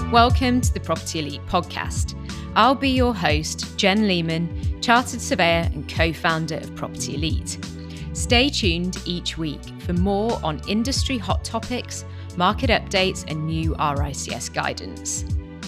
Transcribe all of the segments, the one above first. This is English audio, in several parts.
Welcome to the Property Elite podcast. I'll be your host, Jen Lehman, Chartered Surveyor and co-founder of Property Elite. Stay tuned each week for more on industry hot topics, market updates and new RICS guidance.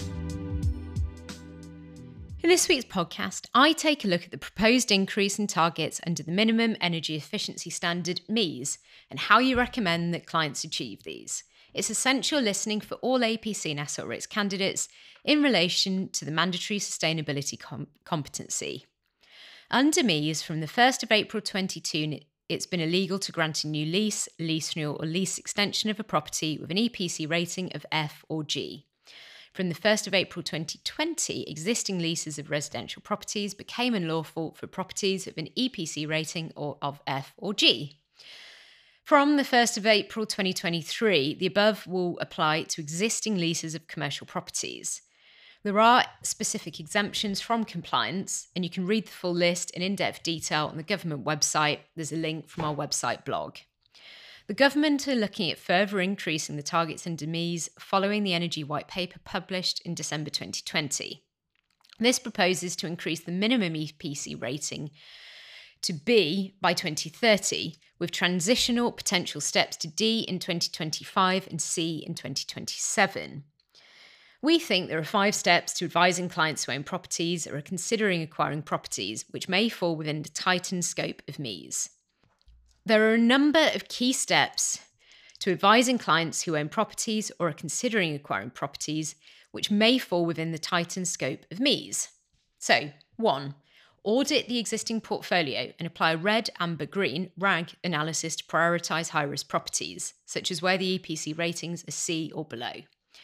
In this week's podcast, I take a look at the proposed increase in targets under the Minimum Energy Efficiency Standard, MEES, and how you recommend that clients achieve these. It's essential listening for all APC and asset rates candidates in relation to the mandatory sustainability competency. Under MEES, from the 1st of April 2022, it's been illegal to grant a new lease renewal or lease extension of a property with an EPC rating of F or G. From the 1st of April 2020, existing leases of residential properties became unlawful for properties with an EPC rating of F or G. From the 1st of April 2023, the above will apply to existing leases of commercial properties. There are specific exemptions from compliance, and you can read the full list in in-depth detail on the government website. There's a link from our website blog. The government are looking at further increasing the targets under MEES following the Energy White Paper published in December 2020. This proposes to increase the minimum EPC rating to B by 2030, with transitional potential steps to D in 2025 and C in 2027. We think there are 5 steps to advising clients who own properties or are considering acquiring properties, which may fall within the tightened scope of MEES. There are a number of key steps to advising clients who own properties or are considering acquiring properties, which may fall within the tightened scope of MEES. So, 1. Audit the existing portfolio and apply a red, amber, green RAG analysis to prioritise high-risk properties, such as where the EPC ratings are C or below.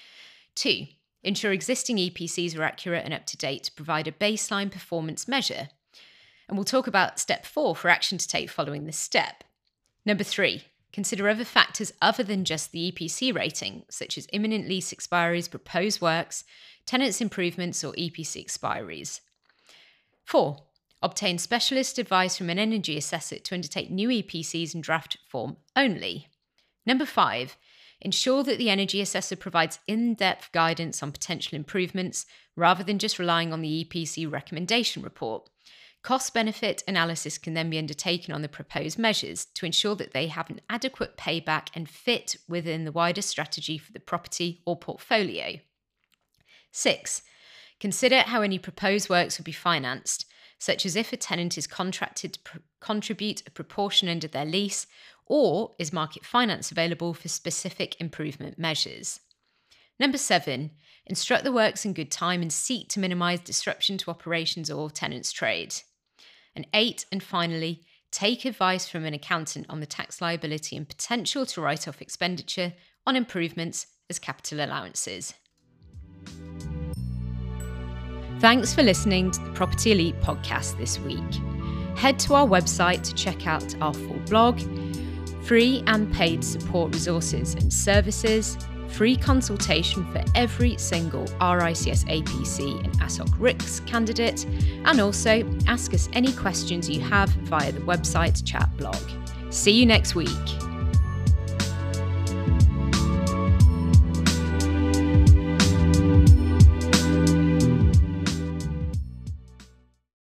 2. Ensure existing EPCs are accurate and up-to-date to provide a baseline performance measure. And we'll talk about step 4 for action to take following this step. Number 3. Consider other factors other than just the EPC rating, such as imminent lease expiries, proposed works, tenants' improvements, or EPC expiries. 4. Obtain specialist advice from an energy assessor to undertake new EPCs in draft form only. Number 5. Ensure that the energy assessor provides in-depth guidance on potential improvements rather than just relying on the EPC recommendation report. Cost-benefit analysis can then be undertaken on the proposed measures to ensure that they have an adequate payback and fit within the wider strategy for the property or portfolio. 6. Consider how any proposed works will be financed, such as if a tenant is contracted to contribute a proportion under their lease, or is market finance available for specific improvement measures. Number 7. Instruct the works in good time and seek to minimise disruption to operations or tenants' trade. And 8, and finally, take advice from an accountant on the tax liability and potential to write off expenditure on improvements as capital allowances. Thanks for listening to the Property Elite podcast this week. Head to our website to check out our full blog, free and paid support resources and services, free consultation for every single RICS APC and ASOC RICS candidate, and also ask us any questions you have via the website chat blog. See you next week.